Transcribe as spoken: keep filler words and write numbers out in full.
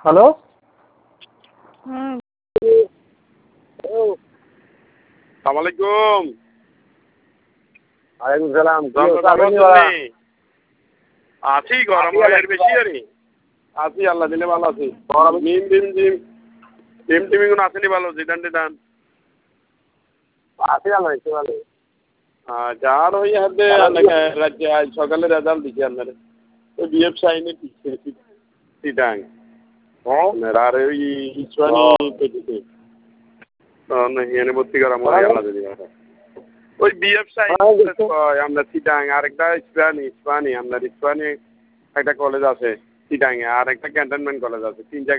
Hello হুম সালাম আলাইকুম। ওয়ালাইকুম সালাম আছি গরম এর বেশি আরে আছি আল্লাহ দিলে ভালো আছি। মিম ডিম ডিম ডিম টিমি কোনো আসেনি ভালো জিদান টিদান আছি আল্লাহ একটু ভালো। আচ্ছা আর ওই হাতে রাজ্যে আজ সকালে রেজাল্ট দিচ্ছি আপনার ওই বিএফ সাইনে সিটাং আর ওই ইসবানি পেটিতে এনে ভর্তি করা মনে আল্লাহ দিলে ওই বিএফ সাইন আমরা সিটাং আরেকটা ইসবানি ইসবানি আপনার ইসবানি একটা কলেজ আছে সিটাং আর একটা ক্যান্টনমেন্ট কলেজ আছে তিন জায়গায়